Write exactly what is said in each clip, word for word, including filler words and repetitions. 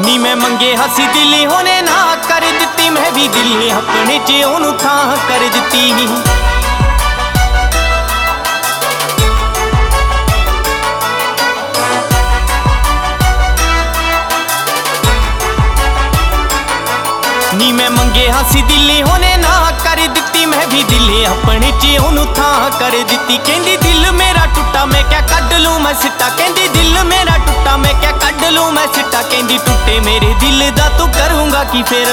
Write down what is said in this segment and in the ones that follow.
ਨੀ मैं मंगे हसी दिली होने ना कर दिती, मैं भी दिल ने अपने च ओनू थां कर दिती। नी मैं मंगे हसी दिली होने ना कर दिती, मैं भी दिले अपने च ओनू थां कर दिती। कहंदी दिल मेरा टुटा मैं क्या कढ लूं मैं सिट्टा, कहंदी दिल मेरा टुटा मैं क्या कढ लूं मैं सिट्टा। कहंदी टुटे मेरे दिल दा तू करूंगा की फिर,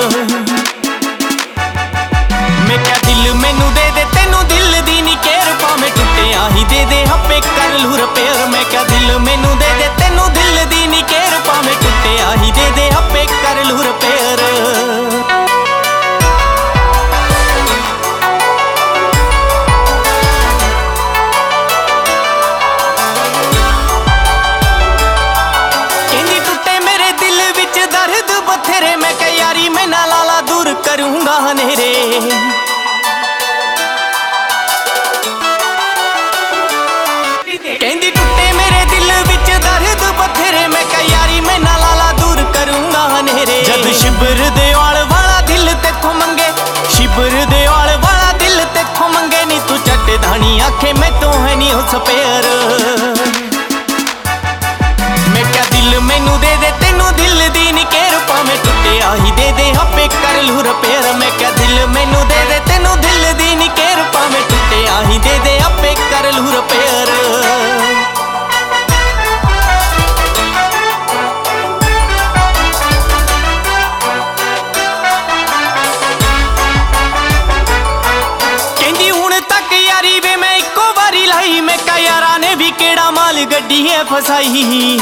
मैं क्या दिल मैनू दे दे तेनू दिल दी नी केयर, भावें टुटे आही दे दे आपे कर लूं रिपेयर। मैं क्या दिल मैनू दे दे तेनू दिल दी नी केयर, भावें टुटे आही दे दे आपे कर लूं रिपेयर। मैं क्या यारी मैं ना लाला दूर करूंगा हनेरे, कहंदी टुटे मेरे दिल विच दर्द बथेरे, मैं क्या यारी मैं ना लाला दूर करूंगा हनेरे। जद शिबर दे आल वाला दिल तेथों मंगे, शिबर दे आल वाला दिल तेथों मंगे, नी तू चट धानी आखे मैं तो है नी हो स्पेयर। मैं क्या दिल मैनू दे दे तेनू दिल दी नी केयर, भावें टुटे आही दे दे आपे कर लूं रिपेयर। मैं क्या दिल मैनू दे दे तेनू दिल दी नी केयर, भावें टुटे आही दे दे आपे कर लूं रिपेयर। कहंदी हुण तक यारी वे मैं इक्को वारी लाई, मैं क्या यारां ने भी केड़ा माल गड्डी है फसाई।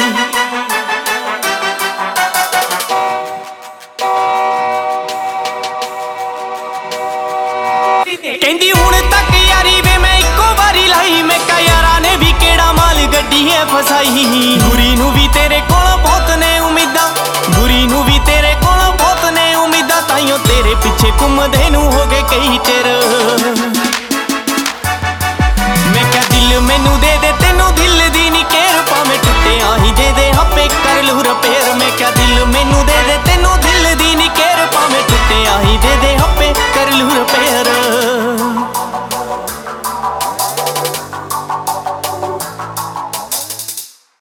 कहंदी हुण तक यारी वे मैं इक्को वारी लाई, मैं क्या यारां ने भी केड़ा माल गड्डी है फसाई। गुरी नू भी तेरे कोलों बहुत ने उम्मीदां, गुरी नू भी तेरे कोलों बहुत ने उम्मीदां, ताइयों तेरे पिछे घुमदे नू हो गए कई चिर।